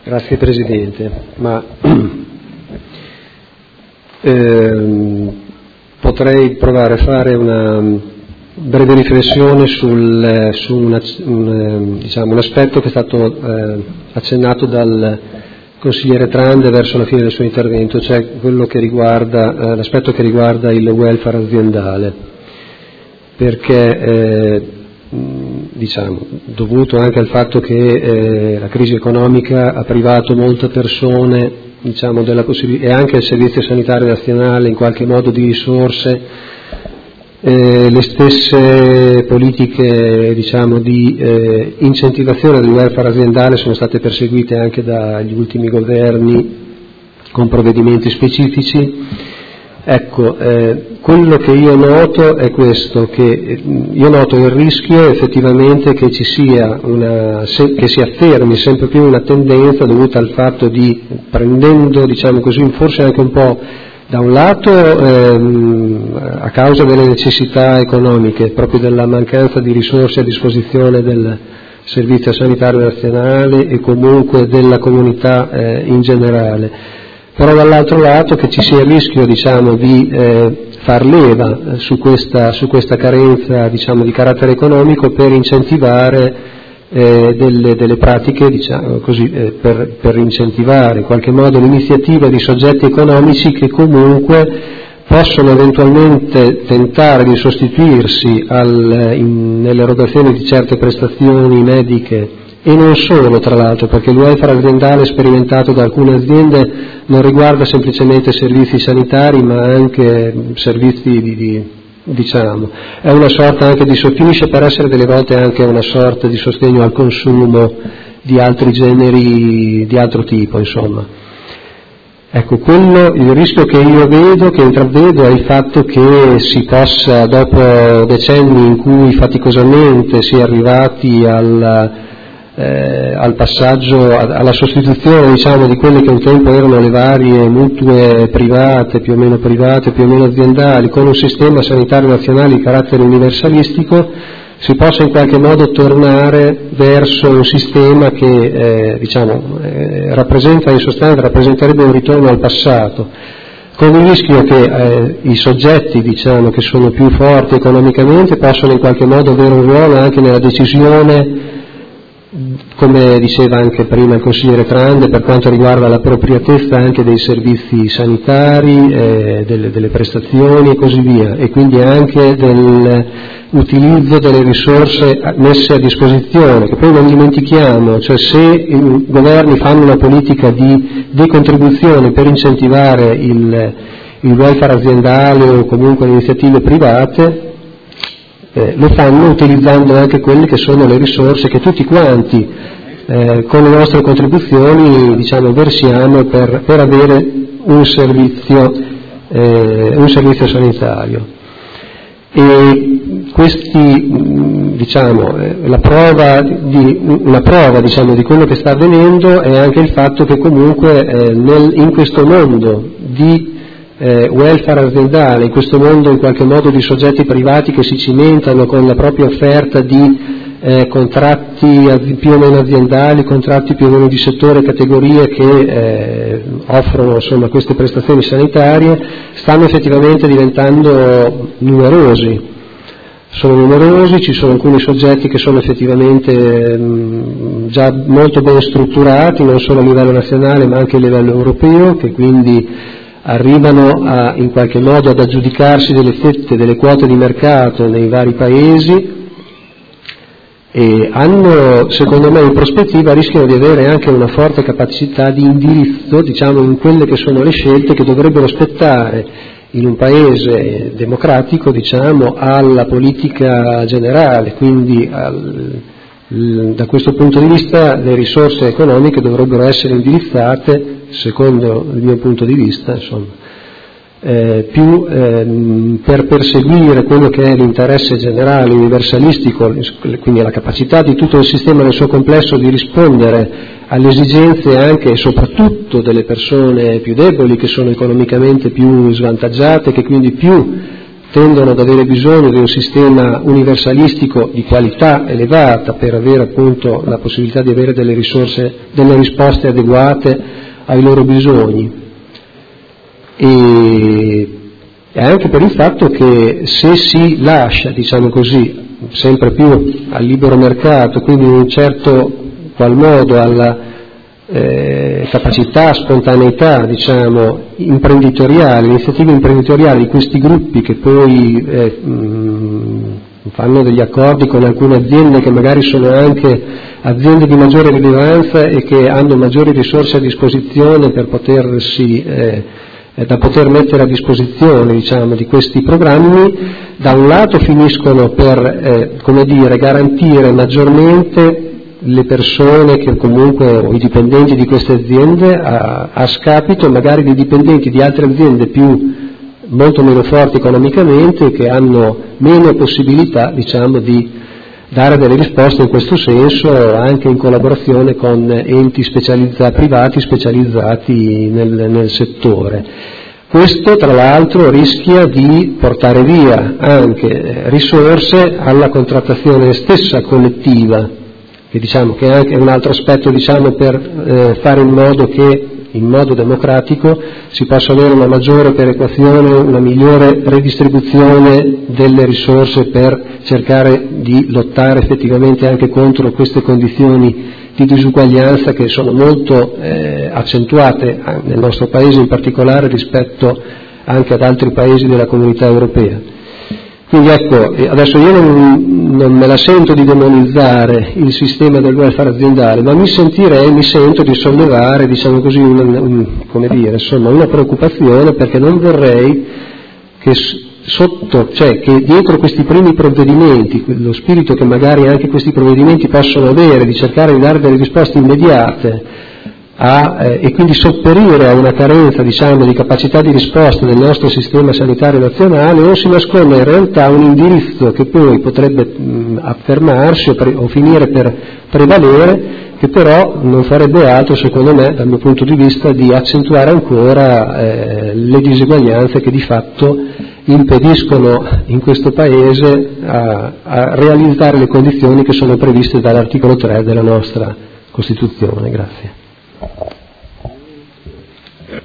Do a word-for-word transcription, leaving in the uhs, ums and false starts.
Grazie Presidente. Ma, ehm, potrei provare a fare una breve riflessione sul, su una, un, diciamo, un aspetto che è stato eh, accennato dal consigliere Trande verso la fine del suo intervento, cioè quello che riguarda, eh, l'aspetto che riguarda il welfare aziendale, perché eh, diciamo, dovuto anche al fatto che eh, la crisi economica ha privato molte persone, diciamo, della possibilità, e anche il Servizio Sanitario Nazionale in qualche modo di risorse, eh, le stesse politiche, diciamo, di eh, incentivazione del welfare aziendale sono state perseguite anche dagli ultimi governi con provvedimenti specifici. Ecco, eh, quello che io noto è questo, che io noto il rischio effettivamente che ci sia una, se, che si affermi sempre più una tendenza dovuta al fatto di, prendendo, diciamo così, forse anche un po' da un lato ehm, a causa delle necessità economiche, proprio della mancanza di risorse a disposizione del Servizio Sanitario Nazionale e comunque della comunità eh, in generale. Però dall'altro lato che ci sia il rischio, diciamo, di eh, far leva eh, su, questa, su questa carenza, diciamo, di carattere economico per incentivare eh, delle, delle pratiche, diciamo così, eh, per, per incentivare in qualche modo l'iniziativa di soggetti economici che comunque possono eventualmente tentare di sostituirsi al, in, nell'erogazione di certe prestazioni mediche. E non solo, tra l'altro, perché il welfare aziendale sperimentato da alcune aziende non riguarda semplicemente servizi sanitari, ma anche servizi di, di diciamo, è una sorta anche di, finisce per essere delle volte anche una sorta di sostegno al consumo di altri generi, di altro tipo, insomma. Ecco, quello, il rischio che io vedo, che intravedo, è il fatto che si possa, dopo decenni in cui faticosamente si è arrivati al Eh, al passaggio, alla sostituzione, diciamo, di quelle che un tempo erano le varie mutue private, più o meno private, più o meno aziendali, con un sistema sanitario nazionale di carattere universalistico, si possa in qualche modo tornare verso un sistema che eh, diciamo, eh, rappresenta, in sostanza rappresenterebbe un ritorno al passato, con il rischio che eh, i soggetti, diciamo, che sono più forti economicamente possono in qualche modo avere un ruolo anche nella decisione, come diceva anche prima il consigliere Trande, per quanto riguarda l'appropriatezza anche dei servizi sanitari, eh, delle, delle prestazioni e così via, e quindi anche dell'utilizzo delle risorse messe a disposizione, che poi non dimentichiamo, cioè se i governi fanno una politica di decontribuzione per incentivare il, il welfare aziendale o comunque le iniziative private, Eh, lo fanno utilizzando anche quelle che sono le risorse che tutti quanti eh, con le nostre contribuzioni, diciamo, versiamo per, per avere un servizio, eh, un servizio sanitario. E questi, diciamo, eh, la prova di, una prova, diciamo, di quello che sta avvenendo è anche il fatto che comunque eh, nel, in questo mondo di Eh, welfare aziendale, in questo mondo in qualche modo di soggetti privati che si cimentano con la propria offerta di eh, contratti più o meno aziendali, contratti più o meno di settore, categorie che eh, offrono, insomma, queste prestazioni sanitarie, stanno effettivamente diventando numerosi. Sono numerosi, ci sono alcuni soggetti che sono effettivamente mh, già molto ben strutturati, non solo a livello nazionale ma anche a livello europeo, che quindi arrivano a, in qualche modo ad aggiudicarsi delle fette, delle quote di mercato nei vari paesi e hanno, secondo me, in prospettiva rischiano di avere anche una forte capacità di indirizzo, diciamo, in quelle che sono le scelte che dovrebbero spettare in un paese democratico, diciamo, alla politica generale, quindi al, da questo punto di vista le risorse economiche dovrebbero essere indirizzate, secondo il mio punto di vista, insomma, eh, più ehm, per perseguire quello che è l'interesse generale, universalistico, quindi la capacità di tutto il sistema nel suo complesso di rispondere alle esigenze anche e soprattutto delle persone più deboli, che sono economicamente più svantaggiate, che quindi più tendono ad avere bisogno di un sistema universalistico di qualità elevata per avere appunto la possibilità di avere delle risorse, delle risposte adeguate ai loro bisogni. E e anche per il fatto che se si lascia, diciamo così, sempre più al libero mercato, quindi in un certo qual modo alla eh, capacità, spontaneità, diciamo, imprenditoriale, iniziative imprenditoriali di questi gruppi che poi eh, mh, fanno degli accordi con alcune aziende che magari sono anche aziende di maggiore rilevanza e che hanno maggiori risorse a disposizione per potersi eh, da poter mettere a disposizione, diciamo, di questi programmi, da un lato finiscono per eh, come dire, garantire maggiormente le persone che comunque o i dipendenti di queste aziende a, a scapito magari dei dipendenti di altre aziende più molto meno forti economicamente, che hanno meno possibilità, diciamo, di dare delle risposte in questo senso, anche in collaborazione con enti specializzati, privati specializzati nel, nel settore. Questo tra l'altro rischia di portare via anche risorse alla contrattazione stessa collettiva, che diciamo che è anche un altro aspetto, diciamo, per eh, fare in modo che in modo democratico si possa avere una maggiore perequazione, una migliore redistribuzione delle risorse per cercare di lottare effettivamente anche contro queste condizioni di disuguaglianza che sono molto eh, accentuate nel nostro Paese in particolare rispetto anche ad altri Paesi della Comunità Europea. Quindi ecco, adesso io non, non me la sento di demonizzare il sistema del welfare aziendale, ma mi sentirei, mi sento di sollevare, diciamo così, un, un, come dire, insomma, una preoccupazione, perché non vorrei che sotto, cioè che dietro questi primi provvedimenti, lo spirito che magari anche questi provvedimenti possono avere, di cercare di dare delle risposte immediate, A, eh, e quindi sopperire a una carenza, diciamo, di capacità di risposta del nostro sistema sanitario nazionale, o si nasconde in realtà un indirizzo che poi potrebbe mh, affermarsi o, pre- o finire per prevalere, che però non farebbe altro, secondo me, dal mio punto di vista, di accentuare ancora eh, le diseguaglianze che di fatto impediscono in questo Paese a, a realizzare le condizioni che sono previste dall'articolo tre della nostra Costituzione. Grazie.